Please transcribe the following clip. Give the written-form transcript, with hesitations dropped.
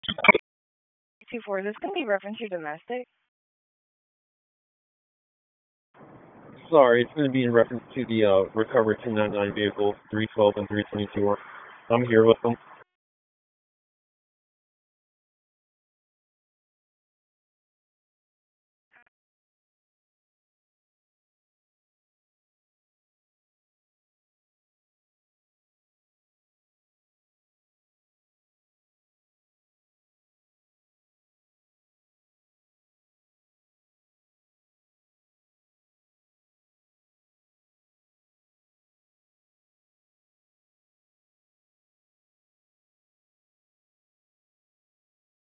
2-4, this can be reference your domestic. Sorry, it's going to be in reference to the recovered 299 vehicles, 312 and 322. I'm here with them.